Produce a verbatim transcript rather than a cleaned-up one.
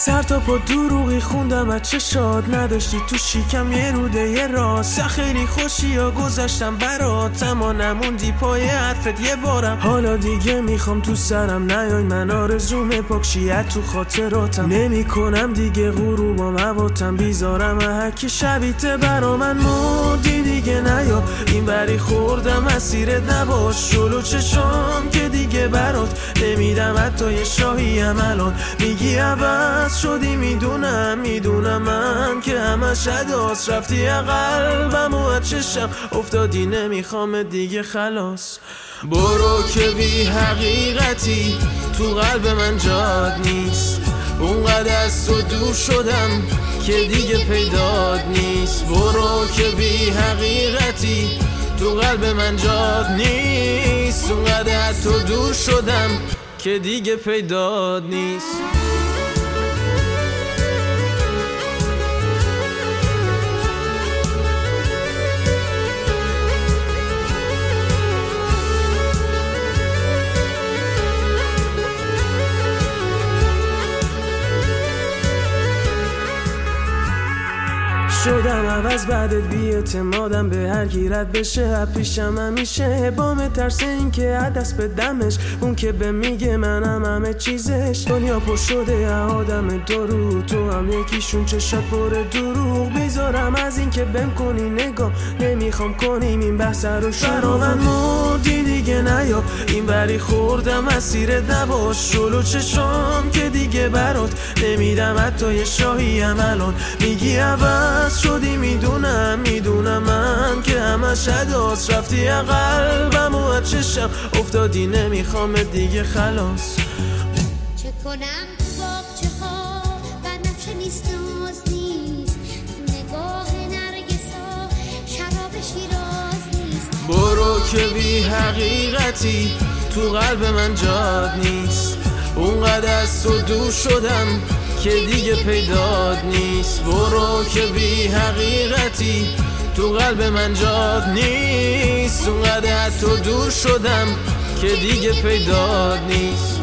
سر تا پا دروغی خوندم از چشات، نداشتی تو شیکم یه روده یه راست. خیلی خوشی یا گذاشتم برات، اما نموندی پای حرفت یه بارم. حالا دیگه میخوام تو سرم نیای، من آرزوم پاکشیت تو خاطراتم. نمی کنم دیگه غروبام هواتم، بیزارم هکی شبیته برا من مودی دیگه نیا. این بری خوردم مسیرت نباش، جلو چشام که دیگه برات نمیدم حتی یه شاهی هم. الان میگی عوض شدی، میدونم میدونم من که همش عداس. رفتی قلبم و از چشم افتادی، نمیخوام دیگه خلاص. برو که بی حقیقتی، تو قلب من جاد نیست. اونقدر از تو دور شدم که دیگه پیدات نیست. برو که بی حقیقتی، تو قلب من جاد نیست. اونقدر از تو دور شدم که دیگه پیدات نیست. شدم عوض بعدت بی اعتمادم، به هر کی رد بشه پیشم همیشه. بام ترس این که دست به دمش، اون که به میگه منم همه چیزش. دنیا پر شده آدم درو، تو هم یکیشون چشات پر دروغ. بیزارم از این که بهم کنی نگاه، نمیخوام کنیم این بحث رو شروع. من مردی دیگه نیا، این بری خوردم مسیرت نباش. جلو چشام که دیگه برات نمیدم حتی یه شاهی هم. الان میگی عوض شدی، میدونم میدونم من که همش عداس. رفتی قلبم و از چشم افتادی، نمیخوام دیگه خلاص. چه کنم تو باغچه ها بنفشه نیست ناز نیست، نگاه نرگسا شراب شیراز نیست. برو که بی حقیقتی، تو قلب من جاد نیست. اونقدر از تو دور شدم که دیگه پیدات نیست. برو که بی حقیقتی، تو قلب من جاد نیست. اونقدر از تو دور شدم که دیگه پیدات نیست.